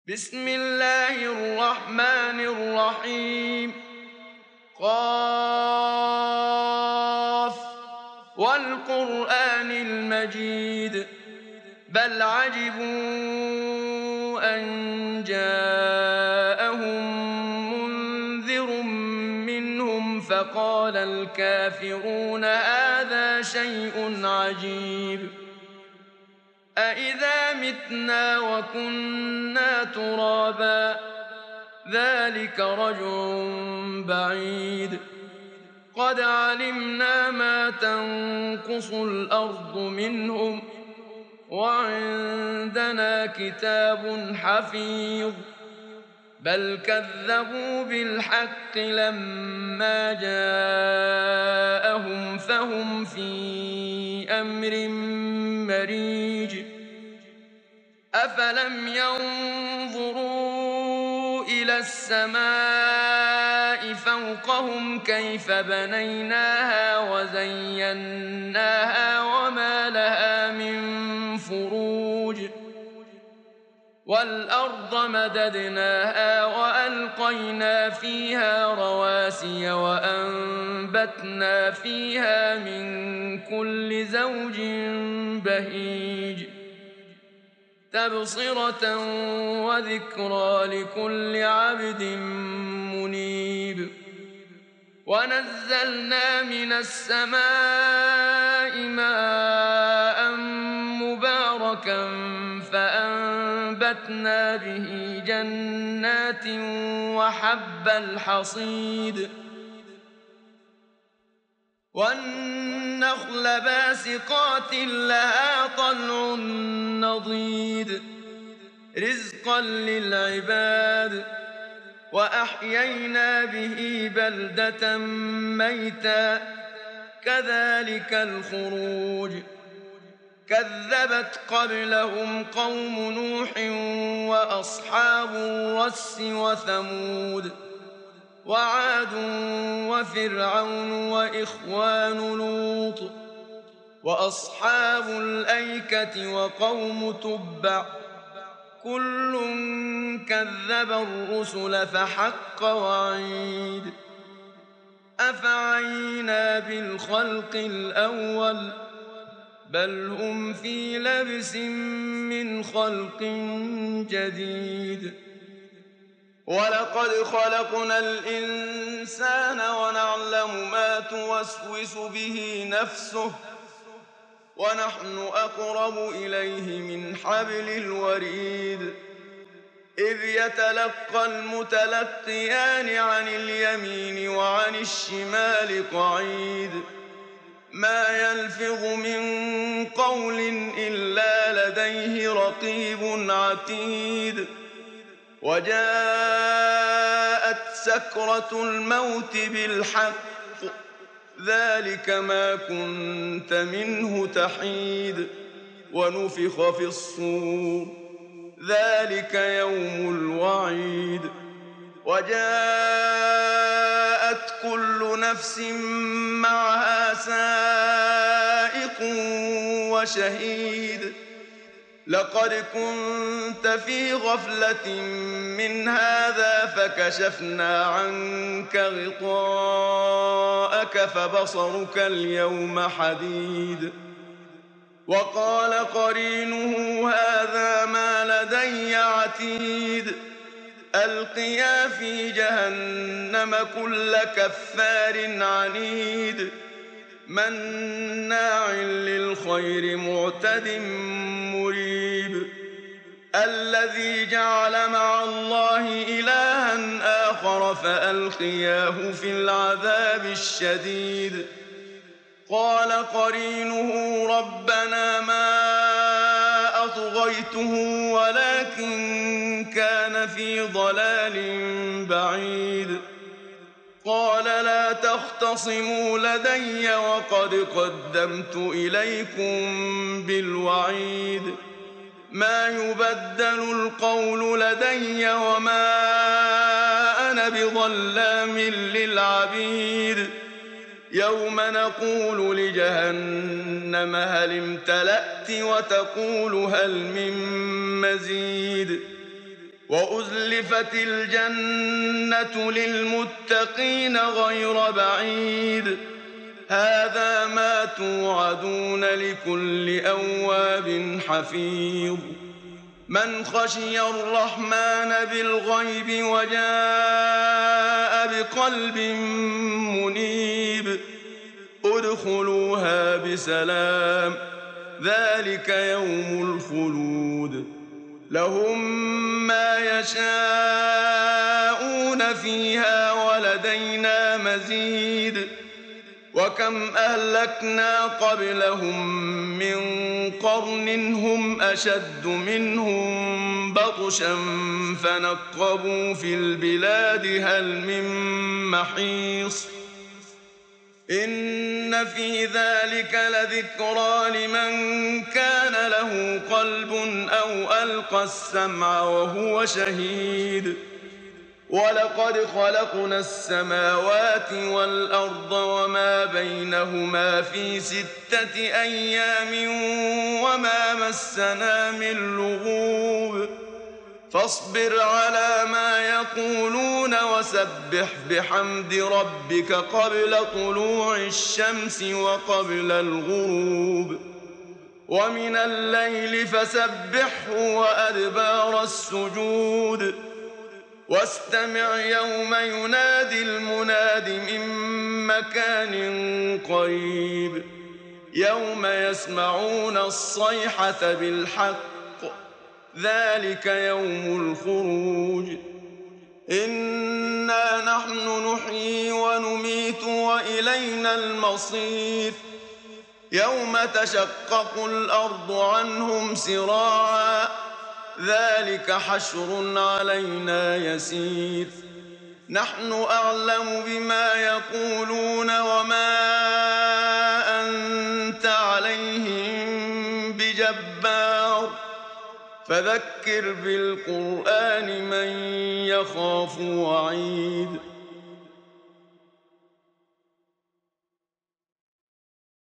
بسم الله الرحمن الرحيم. قاف والقرآن المجيد بل عجبوا أن جاءهم منذر منهم فقال الكافرون هذا شيء عجيب أإذا متنا وكنا ترابا ذلك رجع بعيد قد علمنا ما تنقص الأرض منهم وعندنا كتاب حفيظ بل كذبوا بالحق لما جاءهم فهم في أمر مريج أفلم ينظروا إلى السماء فوقهم كيف بنيناها وزيناها وما لها من فروج والأرض مددناها وألقينا فيها رواسي وأنبتنا فيها من كل زوج بهيج تبصرة وذكرى لكل عبد منيب ونزلنا من السماء ماء مباركا فأنبتنا به جنات وحب الحصيد والنخل باسقات لها طلع نضيد رزقا للعباد وأحيينا به بلدة ميتا كذلك الخروج كذبت قبلهم قوم نوح وأصحاب الرس وثمود وعاد وفرعون وإخوان لوط وأصحاب الأيكة وقوم تبع كل كذب الرسل فحق وعيد أفعينا بالخلق الأول بل هم في لبس من خلق جديد ولقد خلقنا الإنسان ونعلم ما توسوس به نفسه ونحن أقرب إليه من حبل الوريد إذ يتلقى المتلقيان عن اليمين وعن الشمال قعيد ما يلفظ من قول إلا لديه رقيب عتيد وجاءت سكرة الموت بالحق ذلك ما كنت منه تحيد ونفخ في الصور ذلك يوم الوعيد وجاءت كل نفس معها سائق وشهيد لقد كنت في غفلة من هذا فكشفنا عنك غطاءك فبصرك اليوم حديد وقال قرينه هذا ما لدي عتيد ألقيا في جهنم كل كفار عنيد مناع للخير معتد مريب الذي جعل مع الله إلها آخر فألقياه في العذاب الشديد قال قرينه ربنا ما أطغيته ولكن كان في ضلال بعيد قال لا تختصموا لدي وقد قدمت إليكم بالوعيد ما يبدل القول لدي وما أنا بظلام للعبيد يوم نقول لجهنم هل امتلأت وتقول هل من مزيد وأزلفت الجنة للمتقين غير بعيد هذا ما توعدون لكل أواب حفيظ من خشي الرحمن بالغيب وجاء بقلب منيب ادخلوها بسلام ذلك يوم الخلود لهم ما يشاءون فيها ولدينا مزيد وكم أهلكنا قبلهم من قرن هم أشد منهم بطشا فنقبوا في البلاد هل من محيص إن في ذلك لذكرى لمن كان له قلب أو ألقى السمع وهو شهيد ولقد خلقنا السماوات والأرض وما بينهما في 6 أيام وما مسنا من لغوب فاصبر على ما يقولون وسبح بحمد ربك قبل طلوع الشمس وقبل الغروب ومن الليل فسبحه وأدبار السجود واستمع يوم ينادي المناد من مكان قريب يوم يسمعون الصيحة بالحق ذلك يوم الخروج إنا نحن نحيي ونميت وإلينا المصير يوم تشقق الأرض عنهم سراعا ذلك حشر علينا يسير نحن أعلم بما يقولون وما أنت عليهم بجبار فذكر بالقرآن من يخاف وعيد